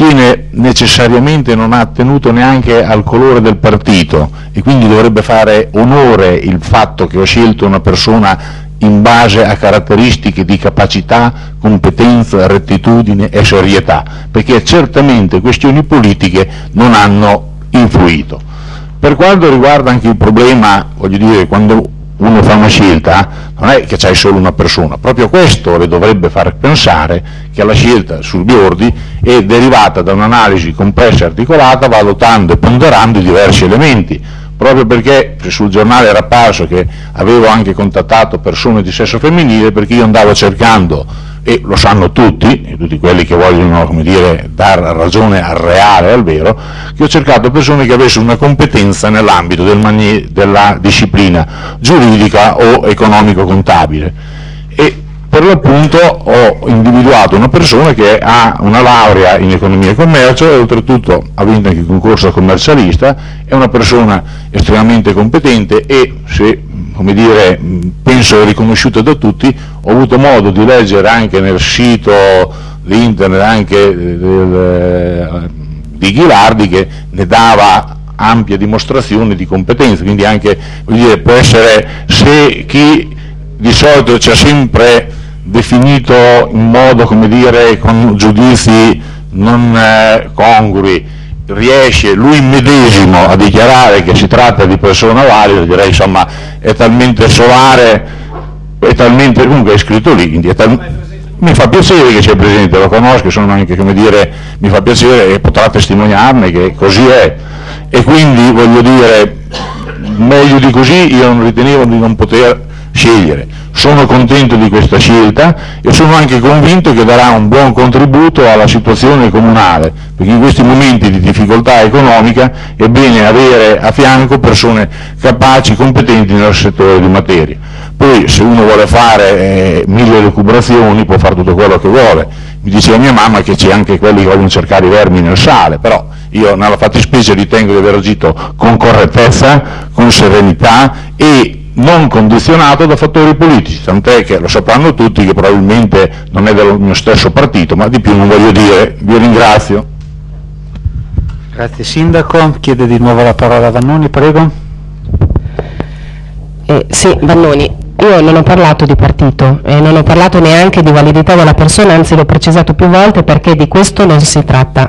tiene necessariamente, non ha attenuto neanche al colore del partito, e quindi dovrebbe fare onore il fatto che ho scelto una persona in base a caratteristiche di capacità, competenza, rettitudine e serietà, perché certamente questioni politiche non hanno influito. Per quanto riguarda anche il problema, voglio dire, quando uno fa una scelta non è che c'hai solo una persona, proprio questo le dovrebbe far pensare che la scelta sul Biordi è derivata da un'analisi complessa e articolata, valutando e ponderando i diversi elementi, proprio perché sul giornale era apparso che avevo anche contattato persone di sesso femminile, perché io andavo cercando, e lo sanno tutti quelli che vogliono, come dire, dar ragione al reale, al vero, che ho cercato persone che avessero una competenza nell'ambito della disciplina giuridica o economico-contabile, e per l'appunto ho individuato una persona che ha una laurea in economia e commercio e oltretutto ha vinto anche il concorso da commercialista, è una persona estremamente competente e, se, come dire, penso riconosciuta da tutti. Ho avuto modo di leggere anche nel sito di internet anche di Ghilardi, che ne dava ampia dimostrazione di competenza, quindi anche, voglio dire, può essere, se chi di solito ci ha sempre definito in modo, come dire, con giudizi non congrui, riesce lui medesimo a dichiarare che si tratta di persona valida, direi, insomma, è talmente solare, è talmente, comunque è scritto lì, quindi mi fa piacere che sia presente, lo conosco, sono anche, come dire, mi fa piacere e potrà testimoniarne che così è, e quindi voglio dire, meglio di così io non ritenevo di non poter scegliere. Sono contento di questa scelta e sono anche convinto che darà un buon contributo alla situazione comunale, perché in questi momenti di difficoltà economica è bene avere a fianco persone capaci, competenti nel settore di materia. Poi se uno vuole fare 1000 lucubrazioni può fare tutto quello che vuole. Mi diceva mia mamma che c'è anche quelli che vogliono cercare i vermi nel sale, però io nella fattispecie ritengo di aver agito con correttezza, con serenità e non condizionato da fattori politici, tant'è che lo sapranno tutti che probabilmente non è del mio stesso partito, ma di più non voglio dire. Vi ringrazio. Grazie Sindaco. Chiede di nuovo la parola Vannoni, prego. Sì, Vannoni. Io non ho parlato di partito e non ho parlato neanche di validità della persona, anzi l'ho precisato più volte perché di questo non si tratta.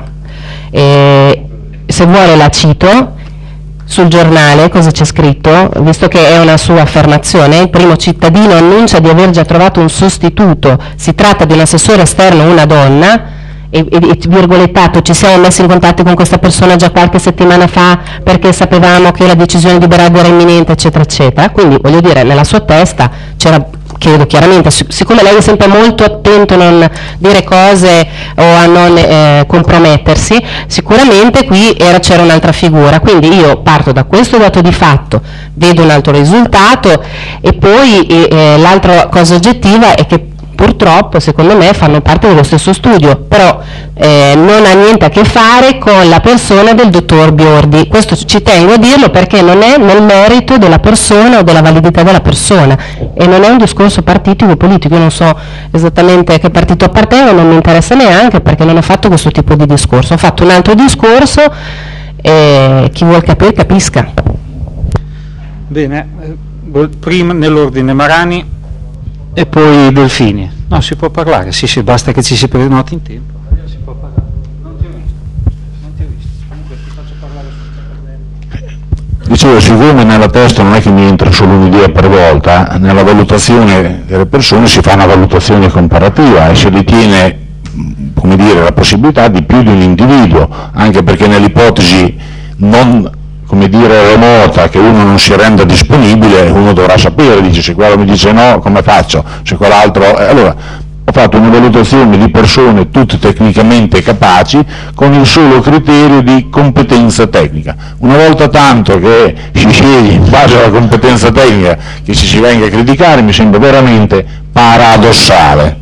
Se vuole la cito. Sul giornale cosa c'è scritto? Visto che è una sua affermazione, il primo cittadino annuncia di aver già trovato un sostituto, si tratta di un assessore esterno, una donna, e virgolettato, ci siamo messi in contatto con questa persona già qualche settimana fa perché sapevamo che la decisione di Berardi era imminente, eccetera eccetera. Quindi voglio dire, nella sua testa c'era, credo chiaramente, siccome lei è sempre molto attento a non dire cose o a non compromettersi, sicuramente qui c'era un'altra figura, quindi io parto da questo dato di fatto, vedo un altro risultato e poi l'altra cosa oggettiva è che purtroppo secondo me fanno parte dello stesso studio, però non ha niente a che fare con la persona del dottor Biordi. Questo ci tengo a dirlo perché non è nel merito della persona o della validità della persona e non è un discorso partitico politico. Io non so esattamente a che partito appartengo, non mi interessa neanche perché non ho fatto questo tipo di discorso, ho fatto un altro discorso e chi vuol capire capisca. Bene, prima nell'ordine Marani e poi Delfini. No, si può parlare, sì, basta che ci si prenoti in tempo. Si può parlare. Non ti ho visto. Comunque ti faccio parlare sul. Dicevo, siccome nella testa non è che mi entra solo un'idea per volta, nella valutazione delle persone si fa una valutazione comparativa e si ritiene, come dire, la possibilità di più di un individuo, anche perché nell'ipotesi non, come dire, remota, che uno non si renda disponibile, uno dovrà sapere, dice, se quello mi dice no, come faccio? Se quell'altro. Allora, ho fatto una valutazione di persone tutte tecnicamente capaci con il solo criterio di competenza tecnica. Una volta tanto che si sceglie in base alla competenza tecnica che si venga a criticare mi sembra veramente paradossale.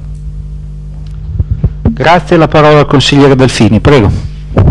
Grazie, la parola al consigliere Delfini, prego.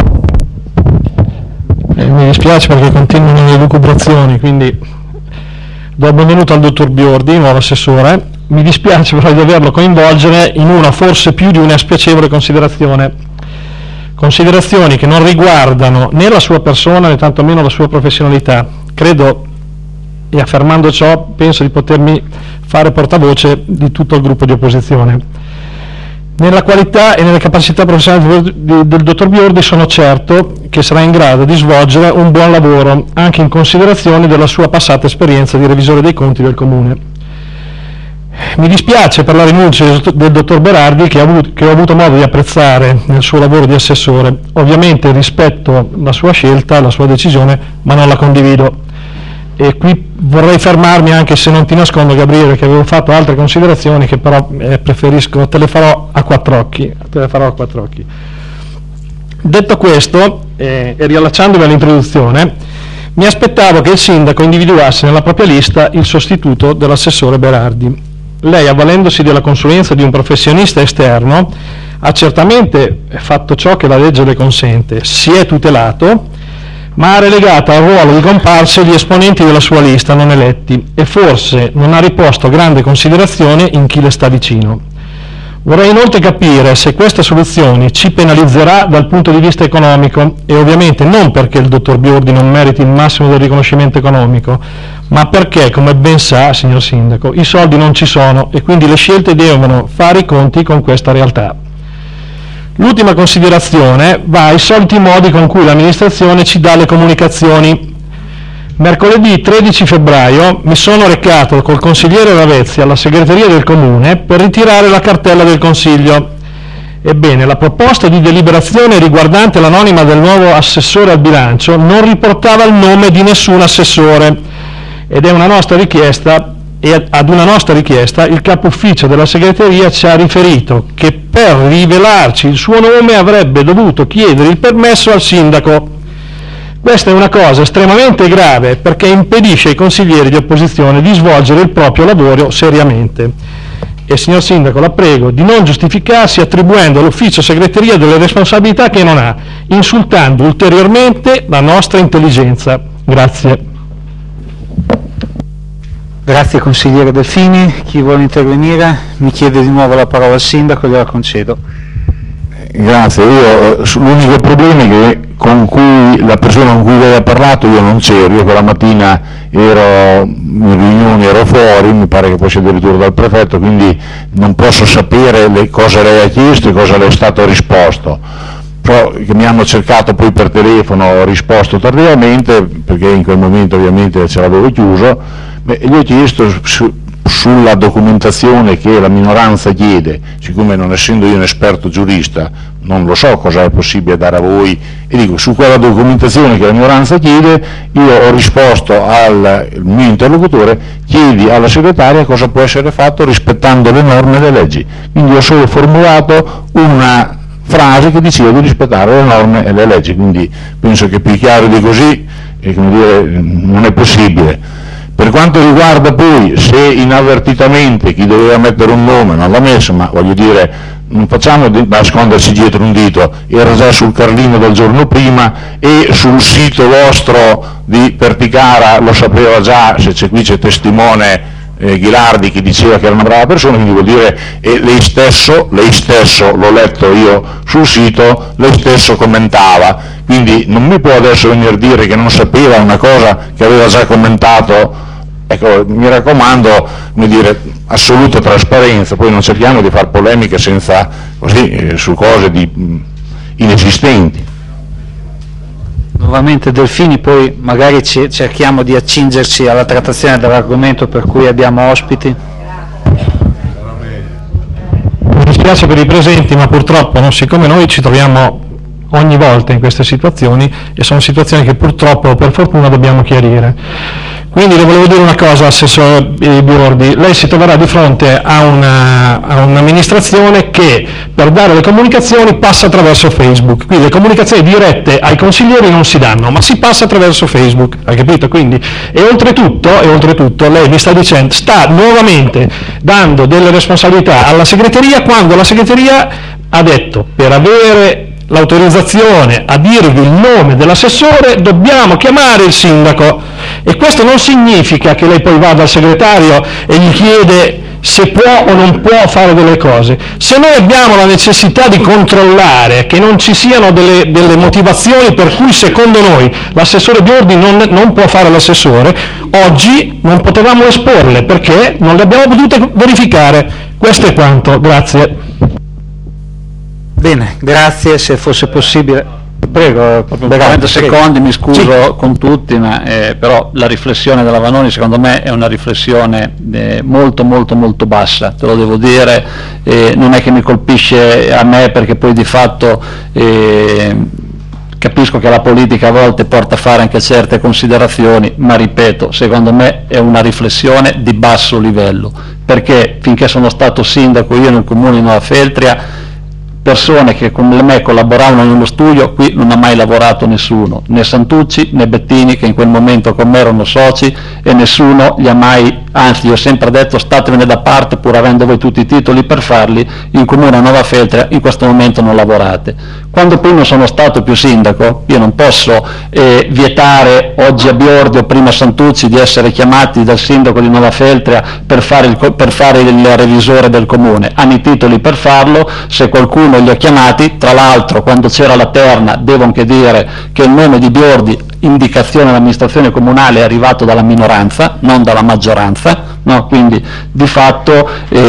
Mi dispiace perché continuano le lucubrazioni, quindi do il benvenuto al dottor Biordi, nuovo assessore. Mi dispiace però di doverlo coinvolgere in una forse più di una spiacevole considerazione. considerazioni che non riguardano né la sua persona né tantomeno la sua professionalità. Credo, e affermando ciò, penso di potermi fare portavoce di tutto il gruppo di opposizione. Nella qualità e nelle capacità professionali del dottor Biordi sono certo che sarà in grado di svolgere un buon lavoro, anche in considerazione della sua passata esperienza di revisore dei conti del Comune. Mi dispiace per la rinuncia del dottor Berardi, che ho avuto modo di apprezzare nel suo lavoro di assessore. Ovviamente rispetto la sua scelta, la sua decisione, ma non la condivido. E qui vorrei fermarmi, anche se non ti nascondo, Gabriele, che avevo fatto altre considerazioni che però preferisco, te le farò a quattro occhi. Detto questo, e riallacciandomi all'introduzione, mi aspettavo che il sindaco individuasse nella propria lista il sostituto dell'assessore Berardi. Lei, avvalendosi della consulenza di un professionista esterno, ha certamente fatto ciò che la legge le consente, si è tutelato, ma ha relegato al ruolo di comparse gli esponenti della sua lista non eletti e forse non ha riposto grande considerazione in chi le sta vicino. Vorrei inoltre capire se questa soluzione ci penalizzerà dal punto di vista economico, e ovviamente non perché il dottor Biordi non meriti il massimo del riconoscimento economico, ma perché, come ben sa, signor Sindaco, i soldi non ci sono e quindi le scelte devono fare i conti con questa realtà. L'ultima considerazione va ai soliti modi con cui l'amministrazione ci dà le comunicazioni. Mercoledì 13 febbraio mi sono recato col consigliere Ravezzi alla segreteria del Comune per ritirare la cartella del Consiglio. Ebbene, la proposta di deliberazione riguardante la nomina del nuovo assessore al bilancio non riportava il nome di nessun assessore ed è una nostra richiesta, e ad una nostra richiesta il capo ufficio della segreteria ci ha riferito che per rivelarci il suo nome avrebbe dovuto chiedere il permesso al sindaco. Questa è una cosa estremamente grave perché impedisce ai consiglieri di opposizione di svolgere il proprio lavoro seriamente. E signor Sindaco, la prego di non giustificarsi attribuendo all'ufficio segreteria delle responsabilità che non ha, insultando ulteriormente la nostra intelligenza. Grazie. Grazie consigliere Delfini. Chi vuole intervenire? Mi chiede di nuovo la parola al sindaco, gliela concedo. Grazie, l'unico problema è che la persona con cui lei ha parlato io non c'ero, io quella mattina ero in riunione, ero fuori, mi pare che poi sia addirittura dal prefetto, quindi non posso sapere cosa lei ha chiesto e cosa le è stato risposto. Però che mi hanno cercato poi per telefono, ho risposto tardivamente perché in quel momento ovviamente ce l'avevo chiuso, gli ho chiesto sulla documentazione che la minoranza chiede, siccome non essendo io un esperto giurista non lo so cosa è possibile dare a voi, e dico su quella documentazione che la minoranza chiede io ho risposto al mio interlocutore: chiedi alla segretaria cosa può essere fatto rispettando le norme e le leggi. Quindi ho solo formulato una frase che diceva di rispettare le norme e le leggi, quindi penso che più chiaro di così non è possibile. Per quanto riguarda poi se inavvertitamente chi doveva mettere un nome non l'ha messo, ma voglio dire, non facciamo nasconderci dietro un dito, era già sul Carlino del giorno prima e sul sito vostro di Perticara lo sapeva già, se c'è testimone Ghilardi che diceva che era una brava persona, quindi vuol dire, e lei stesso, l'ho letto io sul sito, lei stesso commentava, quindi non mi può adesso venire a dire che non sapeva una cosa che aveva già commentato. Ecco, mi raccomando, assoluta trasparenza, poi non cerchiamo di fare polemiche senza, su cose inesistenti. Nuovamente Delfini, poi magari cerchiamo di accingerci alla trattazione dell'argomento per cui abbiamo ospiti. Mi dispiace per i presenti, ma purtroppo siccome noi ci troviamo ogni volta in queste situazioni e sono situazioni che purtroppo o per fortuna dobbiamo chiarire. Quindi le volevo dire una cosa, assessore Biordi, lei si troverà di fronte a un'amministrazione che per dare le comunicazioni passa attraverso Facebook, quindi le comunicazioni dirette ai consiglieri non si danno, ma si passa attraverso Facebook, hai capito? Quindi, e oltretutto lei mi sta dicendo, sta nuovamente dando delle responsabilità alla segreteria quando la segreteria ha detto per avere l'autorizzazione a dirvi il nome dell'assessore dobbiamo chiamare il sindaco E questo non significa che lei poi va dal segretario e gli chiede se può o non può fare delle cose. Se noi abbiamo la necessità di controllare che non ci siano delle motivazioni per cui secondo noi l'assessore Biordi non può fare l'assessore, oggi non potevamo esporle perché non le abbiamo potute verificare. Questo è quanto, grazie. Bene, grazie, se fosse possibile. Prego, 30 secondi, mi scuso sì. Con tutti, ma però la riflessione della Vanoni secondo me è una riflessione molto molto molto bassa, te lo devo dire, non è che mi colpisce a me perché poi di fatto capisco che la politica a volte porta a fare anche certe considerazioni, ma ripeto, secondo me è una riflessione di basso livello, perché finché sono stato sindaco io nel comune di Nova Feltria, persone che con me collaboravano nello studio, qui non ha mai lavorato nessuno, né Santucci né Bettini, che in quel momento con me erano soci, e nessuno gli ha mai, anzi io ho sempre detto statevene da parte pur avendo voi tutti i titoli per farli, in comune a Nova Feltria in questo momento non lavorate. Quando poi non sono stato più sindaco, io non posso vietare oggi a Biordi o prima a Santucci di essere chiamati dal sindaco di Nova Feltria per fare il revisore del comune. Hanno i titoli per farlo, se qualcuno li ha chiamati, tra l'altro quando c'era la terna devo anche dire che il nome di Biordi, indicazione dell'amministrazione comunale, è arrivato dalla minoranza, non dalla maggioranza, no? Quindi di fatto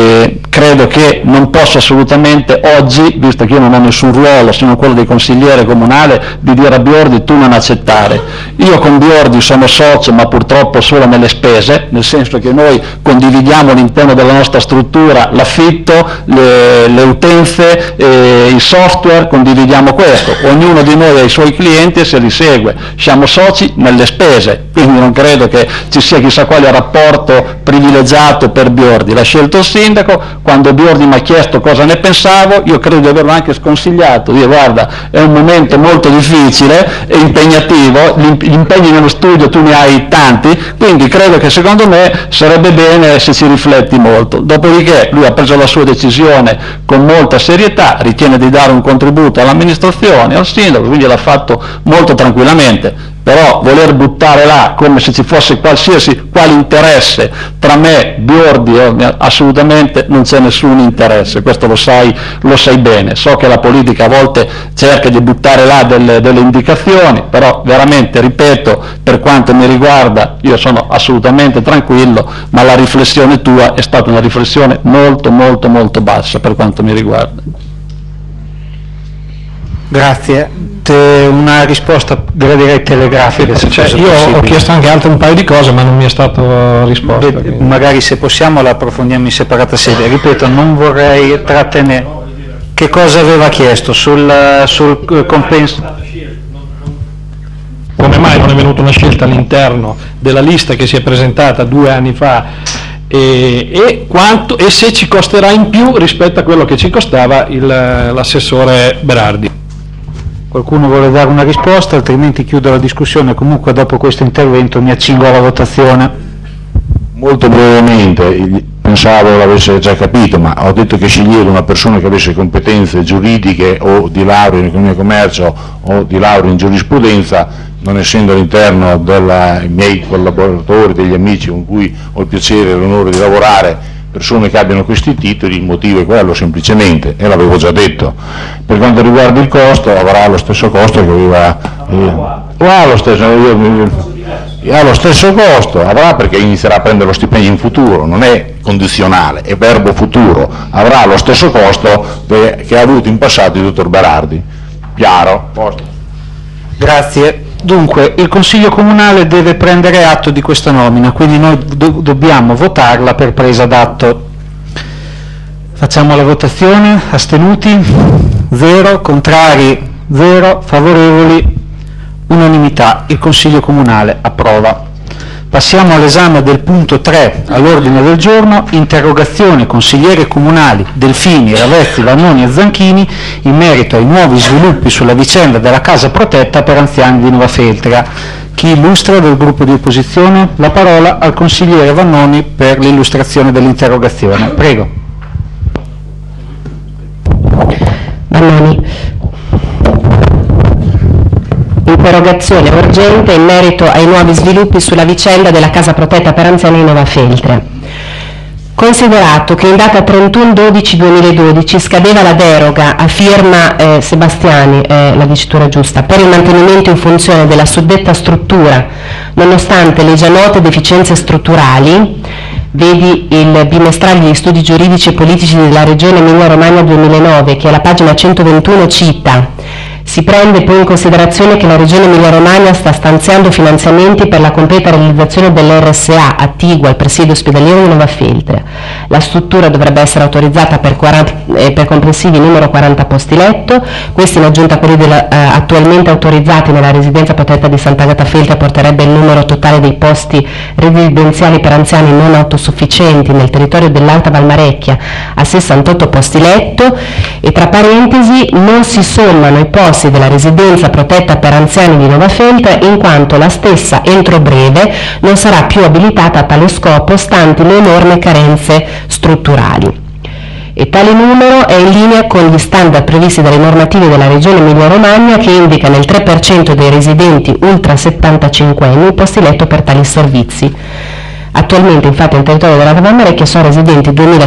credo che non posso assolutamente oggi, visto che io non ho nessun ruolo, sono quello del consigliere comunale, di dire a Biordi tu non accettare. Io con Biordi sono socio, ma purtroppo solo nelle spese, nel senso che noi condividiamo all'interno della nostra struttura l'affitto, le utenze, i software, condividiamo questo, ognuno di noi ha i suoi clienti e se li segue, siamo soci nelle spese, quindi non credo che ci sia chissà quale rapporto privilegiato per Biordi. L'ha scelto il sindaco, quando Biordi mi ha chiesto cosa ne pensavo, io credo di averlo anche sconsigliato, dire guarda è un momento molto difficile e impegnativo, gli impegni nello studio tu ne hai tanti, quindi credo che secondo me sarebbe bene se ci rifletti molto. Dopodiché lui ha preso la sua decisione con molta serietà, ritiene di dare un contributo all'amministrazione, al sindaco, quindi l'ha fatto molto tranquillamente. Però voler buttare là come se ci fosse qualsiasi quale interesse tra me, Biordi, assolutamente non c'è nessun interesse, questo lo sai bene. So che la politica a volte cerca di buttare là delle indicazioni, però veramente, ripeto, per quanto mi riguarda io sono assolutamente tranquillo, ma la riflessione tua è stata una riflessione molto molto molto bassa per quanto mi riguarda. Grazie. Una risposta direi telegrafica, se fosse io possibile. Ho chiesto anche un paio di cose ma non mi è stato risposto. Magari se possiamo la approfondiamo in separata sede. Ripeto, non vorrei trattenere. Che cosa aveva chiesto sul compenso? Come mai non è venuta una scelta all'interno della lista che si è presentata 2 anni fa e se ci costerà in più rispetto a quello che ci costava l'assessore Berardi? Qualcuno vuole dare una risposta, altrimenti chiudo la discussione. Comunque dopo questo intervento mi accingo alla votazione. Molto brevemente, pensavo l'avesse già capito, ma ho detto che scegliere una persona che avesse competenze giuridiche o di laurea in economia e commercio o di laurea in giurisprudenza, non essendo all'interno dei miei collaboratori, degli amici con cui ho il piacere e l'onore di lavorare, persone che abbiano questi titoli, il motivo è quello semplicemente, e l'avevo già detto. Per quanto riguarda il costo, avrà lo stesso costo che aveva, ha lo stesso costo, avrà, perché inizierà a prendere lo stipendio in futuro, non è condizionale, è verbo futuro, avrà lo stesso costo che ha avuto in passato il dottor Berardi. Chiaro? Posto. Grazie. Dunque, il Consiglio Comunale deve prendere atto di questa nomina, quindi noi dobbiamo votarla per presa d'atto. Facciamo la votazione. Astenuti? 0. Contrari? 0. Favorevoli? Unanimità. Il Consiglio Comunale approva. Passiamo all'esame del punto 3 all'ordine del giorno, interrogazione consiglieri comunali Delfini, Ravezzi, Vannoni e Zanchini in merito ai nuovi sviluppi sulla vicenda della casa protetta per anziani di Nova Feltria. Chi illustra del gruppo di opposizione? La parola al consigliere Vannoni per l'illustrazione dell'interrogazione. Prego. Vannoni. un'interrogazione urgente in merito ai nuovi sviluppi sulla vicenda della casa protetta per anziani di Nova Feltria. Considerato che in data 31/12/2012 scadeva la deroga a firma Sebastiani, la dicitura giusta, per il mantenimento in funzione della suddetta struttura, nonostante le già note deficienze strutturali, vedi il bimestrale di studi giuridici e politici della Regione Emilia-Romagna 2009, che alla pagina 121 cita: si prende poi in considerazione che la Regione Emilia-Romagna sta stanziando finanziamenti per la completa realizzazione dell'RSA attigua al presidio ospedaliero di Nova Feltria. La struttura dovrebbe essere autorizzata per complessivi numero 40 posti letto, questi in aggiunta a quelli attualmente autorizzati nella residenza protetta di Sant'Agata Feltria porterebbe il numero totale dei posti residenziali per anziani non autosufficienti nel territorio dell'Alta Valmarecchia a 68 posti letto, e tra parentesi non si sommano i posti della residenza protetta per anziani di Nova Feltria, in quanto la stessa entro breve non sarà più abilitata a tale scopo stanti le enormi carenze strutturali. E tale numero è in linea con gli standard previsti dalle normative della Regione Emilia-Romagna, che indica nel 3% dei residenti ultra 75 anni i posti letto per tali servizi. Attualmente infatti nel territorio della Valmarecchia sono residenti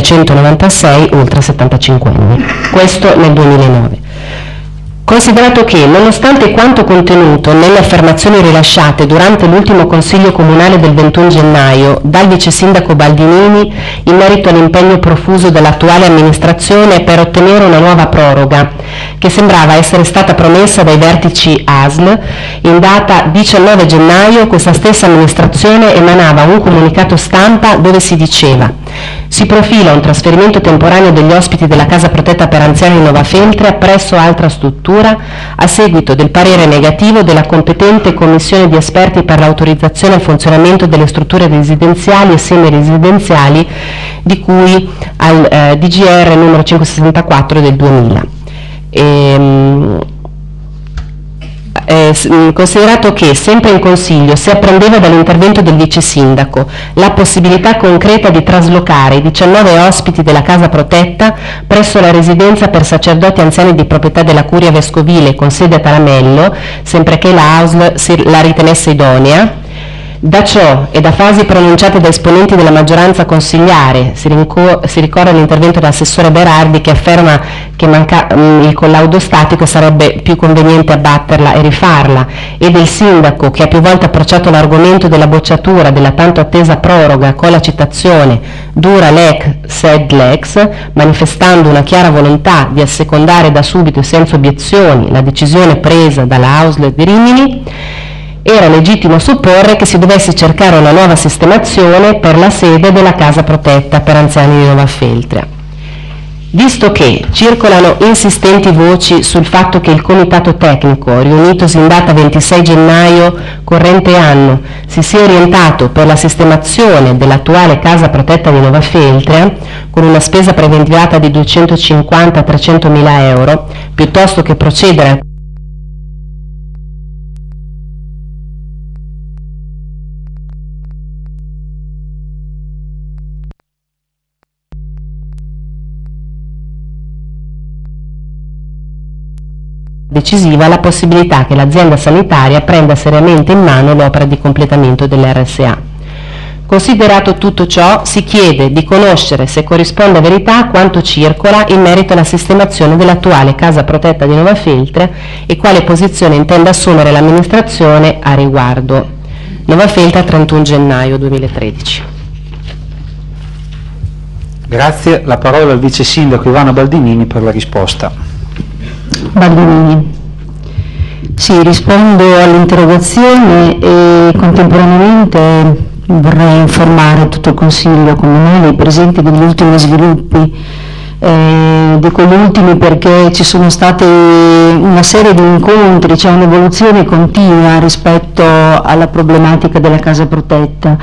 2196 ultra 75 anni, questo nel 2009. Considerato che, nonostante quanto contenuto nelle affermazioni rilasciate durante l'ultimo Consiglio Comunale del 21 gennaio dal vice sindaco Baldinini in merito all'impegno profuso dall'attuale amministrazione per ottenere una nuova proroga, che sembrava essere stata promessa dai vertici ASL, in data 19 gennaio questa stessa amministrazione emanava un comunicato stampa dove si diceva: si profila un trasferimento temporaneo degli ospiti della casa protetta per anziani di Nova Feltria presso altra struttura a seguito del parere negativo della competente commissione di esperti per l'autorizzazione al funzionamento delle strutture residenziali e semiresidenziali di cui al DGR numero 564 del 2000. Considerato che, sempre in Consiglio, si apprendeva dall'intervento del vice sindaco la possibilità concreta di traslocare i 19 ospiti della casa protetta presso la residenza per sacerdoti anziani di proprietà della Curia Vescovile con sede a Taramello, sempre che la AUSL la ritenesse idonea. Da ciò e da fasi pronunciate da esponenti della maggioranza consigliare si ricorre all'intervento dell'assessore Berardi, che afferma che il collaudo statico sarebbe più conveniente abbatterla e rifarla, e del sindaco, che ha più volte approcciato l'argomento della bocciatura della tanto attesa proroga con la citazione dura lec sed lex, manifestando una chiara volontà di assecondare da subito e senza obiezioni la decisione presa dalla AUSL di Rimini. Era legittimo supporre che si dovesse cercare una nuova sistemazione per la sede della casa protetta per anziani di Nova Feltria. Visto che circolano insistenti voci sul fatto che il comitato tecnico, riunitosi in data 26 gennaio corrente anno, si sia orientato per la sistemazione dell'attuale casa protetta di Nova Feltria, con una spesa preventivata di 250-300 mila euro, piuttosto che procedere a decisiva la possibilità che l'azienda sanitaria prenda seriamente in mano l'opera di completamento dell'RSA. Considerato tutto ciò, si chiede di conoscere se corrisponde a verità quanto circola in merito alla sistemazione dell'attuale casa protetta di Nova Feltria e quale posizione intende assumere l'amministrazione a riguardo. Nova Feltria, 31 gennaio 2013. Grazie, la parola al vice sindaco Ivano Baldinini per la risposta. Baldinini. Sì, rispondo all'interrogazione e contemporaneamente vorrei informare tutto il Consiglio Comunale presenti degli ultimi sviluppi. Dico gli ultimi perché ci sono state una serie di incontri, c'è un'evoluzione continua rispetto alla problematica della casa protetta.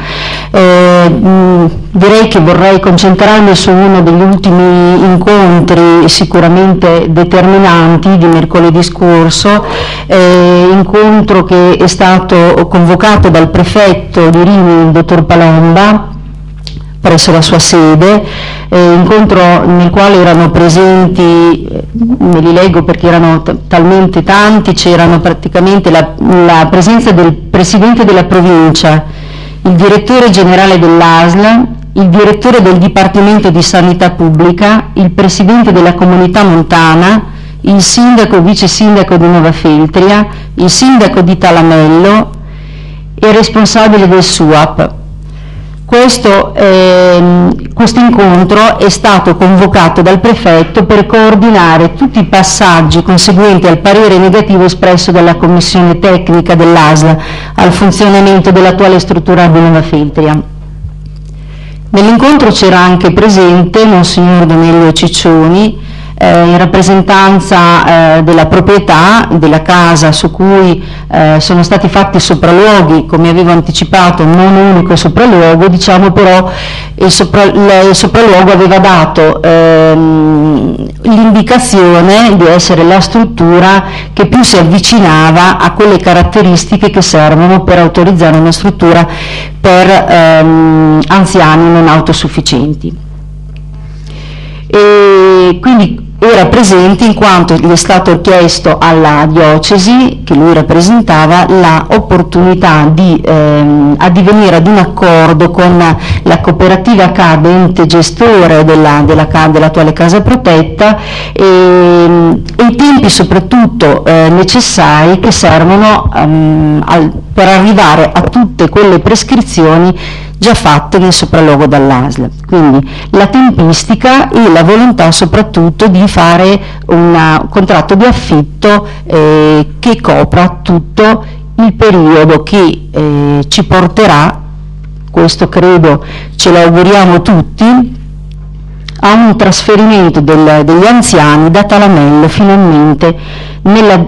Direi che vorrei concentrarmi su uno degli ultimi incontri sicuramente determinanti di mercoledì scorso, incontro che è stato convocato dal prefetto di Rimini, il dottor Palomba, presso la sua sede, incontro nel quale erano presenti, me li leggo perché erano talmente tanti, c'erano praticamente la presenza del Presidente della Provincia, il Direttore Generale dell'ASL, il Direttore del Dipartimento di Sanità Pubblica, il Presidente della Comunità Montana, il Sindaco e Vice Sindaco di Nova Feltria, il Sindaco di Talamello e il responsabile del SUAP. Questo incontro è stato convocato dal prefetto per coordinare tutti i passaggi conseguenti al parere negativo espresso dalla commissione tecnica dell'ASL al funzionamento dell'attuale struttura di Nova Feltria. Nell'incontro c'era anche presente Monsignor Donello Ciccioni, in rappresentanza della proprietà della casa su cui sono stati fatti sopralluoghi, come avevo anticipato, non unico sopralluogo, diciamo, però il sopralluogo aveva dato l'indicazione di essere la struttura che più si avvicinava a quelle caratteristiche che servono per autorizzare una struttura per anziani non autosufficienti. E quindi era presente in quanto gli è stato chiesto alla diocesi che lui rappresentava la opportunità di addivenire ad un accordo con la cooperativa CAD, ente gestore dell'attuale casa protetta, e i tempi soprattutto necessari che servono per arrivare a tutte quelle prescrizioni già fatte nel sopralluogo dall'ASL. Quindi la tempistica e la volontà soprattutto di fare un contratto di affitto che copra tutto il periodo che ci porterà, questo credo ce lo auguriamo tutti, a un trasferimento degli anziani da Talamello finalmente nella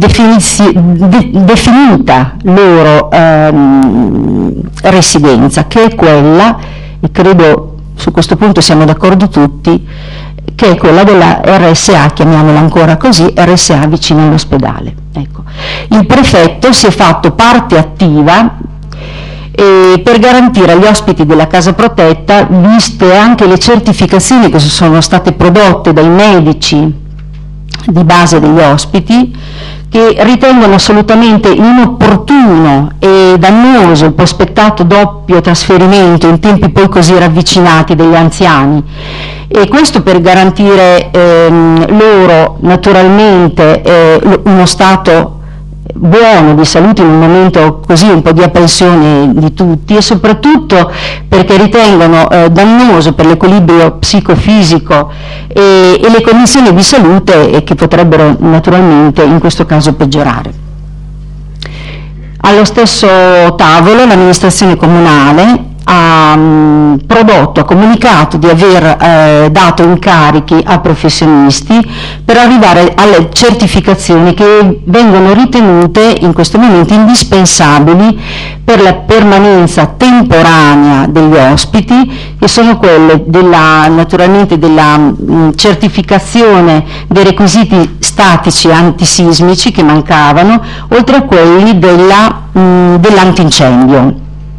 definita loro residenza, che è quella, e credo su questo punto siamo d'accordo tutti, che è quella della RSA, chiamiamola ancora così, RSA vicino all'ospedale. Ecco. Il prefetto si è fatto parte attiva per garantire agli ospiti della casa protetta, viste anche le certificazioni che sono state prodotte dai medici di base degli ospiti, che ritengono assolutamente inopportuno e dannoso il prospettato doppio trasferimento in tempi poi così ravvicinati degli anziani, e questo per garantire loro naturalmente uno stato buono di salute in un momento così un po' di apprensione di tutti, e soprattutto perché ritengono dannoso per l'equilibrio psicofisico e le condizioni di salute che potrebbero naturalmente in questo caso peggiorare. Allo stesso tavolo l'amministrazione comunale ha comunicato di aver dato incarichi a professionisti per arrivare alle certificazioni che vengono ritenute in questo momento indispensabili per la permanenza temporanea degli ospiti, che sono quelle naturalmente della certificazione dei requisiti statici antisismici che mancavano, oltre a quelli dell'antincendio.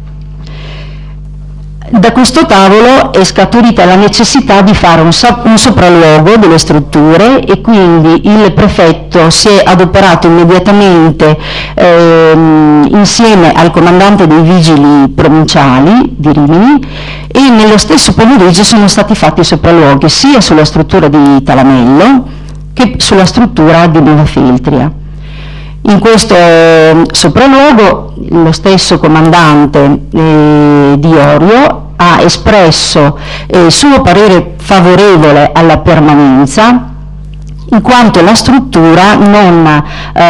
Da questo tavolo è scaturita la necessità di fare un sopralluogo delle strutture, e quindi il prefetto si è adoperato immediatamente insieme al comandante dei vigili provinciali di Rimini, e nello stesso pomeriggio sono stati fatti sopralluoghi sia sulla struttura di Talamello che sulla struttura di Nova Feltria. In questo sopralluogo lo stesso comandante di Orio ha espresso il suo parere favorevole alla permanenza, in quanto la struttura non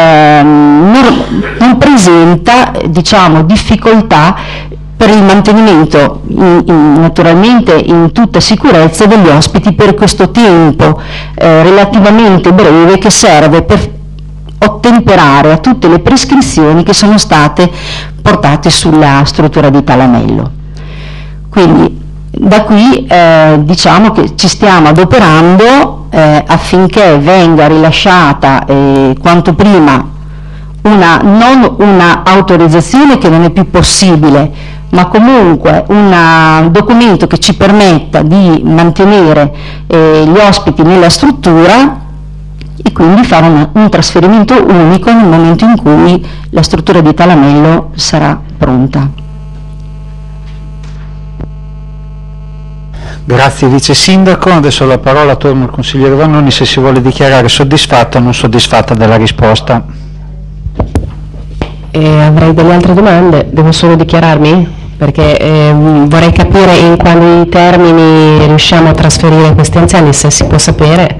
presenta, diciamo, difficoltà per il mantenimento naturalmente in tutta sicurezza degli ospiti per questo tempo relativamente breve che serve per ottemperare a tutte le prescrizioni che sono state portate sulla struttura di Talamello. Quindi da qui diciamo che ci stiamo adoperando affinché venga rilasciata quanto prima non una autorizzazione, che non è più possibile, ma comunque un documento che ci permetta di mantenere gli ospiti nella struttura e quindi fare un trasferimento unico nel momento in cui la struttura di Talamello sarà pronta. Grazie Vice Sindaco, adesso la parola torna al consigliere Vannoni se si vuole dichiarare soddisfatta o non soddisfatta della risposta. Avrei delle altre domande, devo solo dichiararmi? Perché vorrei capire in quali termini riusciamo a trasferire questi anziani, se si può sapere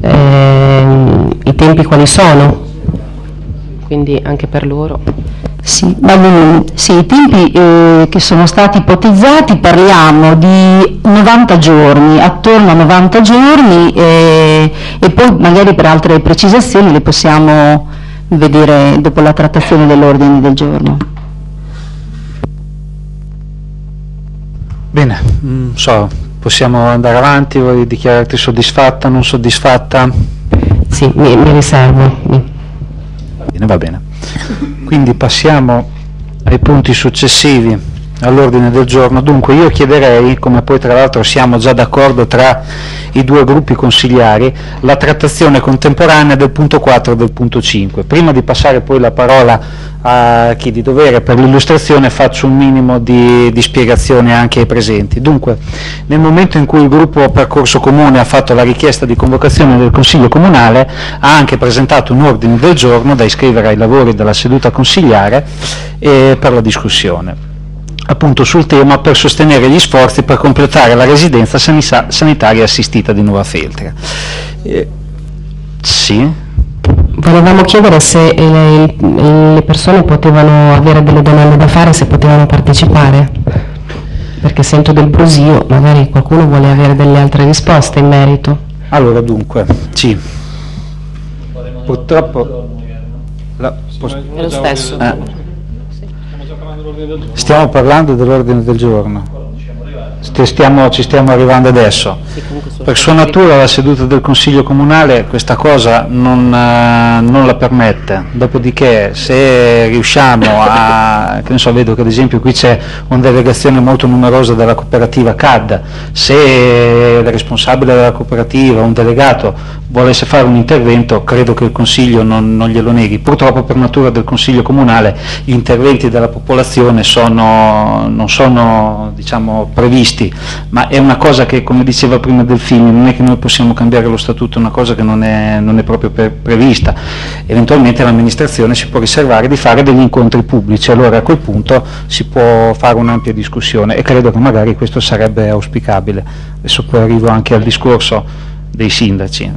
i tempi quali sono, quindi anche per loro. Sì, i tempi che sono stati ipotizzati, parliamo di 90 giorni, attorno a 90 giorni e poi magari per altre precisazioni le possiamo vedere dopo la trattazione dell'ordine del giorno. Bene, possiamo andare avanti, vuoi dichiararti soddisfatta, non soddisfatta? Sì, mi riservo. Va bene. Quindi passiamo ai punti successivi all'ordine del giorno. Dunque io chiederei, come poi tra l'altro siamo già d'accordo tra i due gruppi consigliari, la trattazione contemporanea del punto 4 e del punto 5. Prima di passare poi la parola a chi di dovere per l'illustrazione, faccio un minimo di spiegazione anche ai presenti. Dunque, nel momento in cui il gruppo Percorso Comune ha fatto la richiesta di convocazione del Consiglio Comunale, ha anche presentato un ordine del giorno da iscrivere ai lavori della seduta consigliare per la discussione, appunto sul tema per sostenere gli sforzi per completare la residenza sanitaria assistita di Nuova Feltria. Sì? Volevamo chiedere se le persone potevano avere delle domande da fare, se potevano partecipare, perché sento del brusio, magari qualcuno vuole avere delle altre risposte in merito. Allora dunque, sì, purtroppo è lo stesso. Stiamo parlando dell'ordine del giorno, ci stiamo arrivando adesso. Per sua natura la seduta del Consiglio Comunale questa cosa non la permette, dopodiché se riusciamo a, che ne so, vedo che ad esempio qui c'è una delegazione molto numerosa della cooperativa CAD, se il responsabile della cooperativa, un delegato, volesse fare un intervento, credo che il Consiglio non glielo neghi. Purtroppo per natura del Consiglio Comunale gli interventi della popolazione non sono diciamo previsti, ma è una cosa che, come diceva prima Delfini, non è che noi possiamo cambiare lo statuto, è una cosa che non è proprio prevista. Eventualmente l'amministrazione si può riservare di fare degli incontri pubblici, allora a quel punto si può fare un'ampia discussione e credo che magari questo sarebbe auspicabile. Adesso poi arrivo anche al discorso dei sindaci.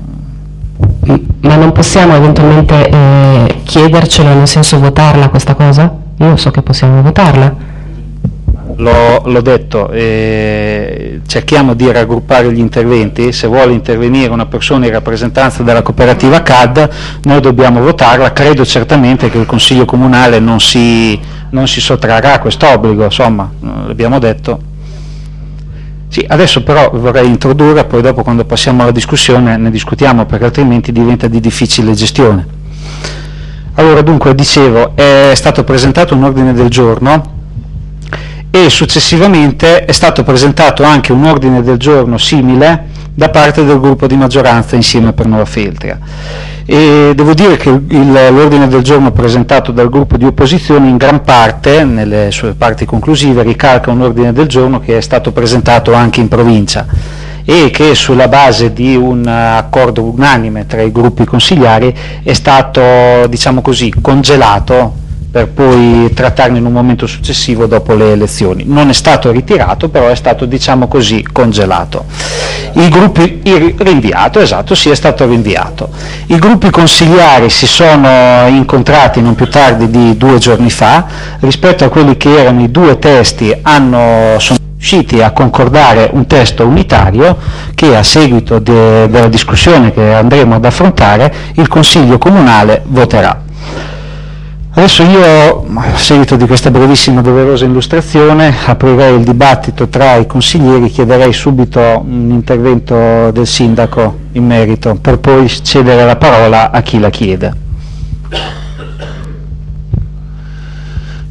Ma non possiamo eventualmente chiedercelo, nel senso votarla questa cosa? Io so che possiamo votarla. L'ho detto, cerchiamo di raggruppare gli interventi. Se vuole intervenire una persona in rappresentanza della cooperativa CAD, noi dobbiamo votarla. Credo certamente che il Consiglio Comunale non si sottrarrà a quest'obbligo, insomma, l'abbiamo detto. Sì, adesso però vorrei introdurre, poi dopo quando passiamo alla discussione ne discutiamo, perché altrimenti diventa di difficile gestione. Allora dunque, dicevo, è stato presentato un ordine del giorno e successivamente è stato presentato anche un ordine del giorno simile da parte del gruppo di maggioranza Insieme per Nuova Feltria. E devo dire che l'ordine del giorno presentato dal gruppo di opposizione in gran parte, nelle sue parti conclusive, ricalca un ordine del giorno che è stato presentato anche in provincia e che sulla base di un accordo unanime tra i gruppi consigliari è stato, diciamo così, congelato per poi trattarne in un momento successivo dopo le elezioni. Non è stato ritirato, però è stato, diciamo così, congelato. Rinviato, esatto, sì, è stato rinviato. I gruppi consigliari si sono incontrati non più tardi di 2 giorni fa, rispetto a quelli che erano i 2 testi sono riusciti a concordare un testo unitario che a seguito della discussione che andremo ad affrontare il Consiglio Comunale voterà. Adesso io, a seguito di questa brevissima doverosa illustrazione, aprirei il dibattito tra i consiglieri, chiederei subito un intervento del sindaco in merito, per poi cedere la parola a chi la chiede.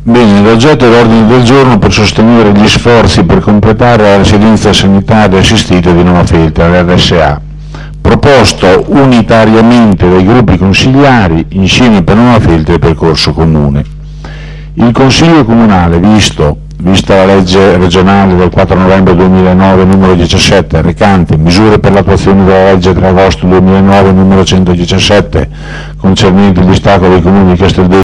Bene, l'oggetto dell'ordine del giorno per sostenere gli sforzi per completare la residenza sanitaria assistita di Nova Feltria, l'RSA, proposto unitariamente dai gruppi consigliari insieme per Nova Feltria e percorso comune. Il Consiglio Comunale, vista la legge regionale del 4 novembre 2009 numero 17 recante misure per l'attuazione della legge 3 agosto 2009 numero 117 concernente il distacco dei comuni di Casteldeo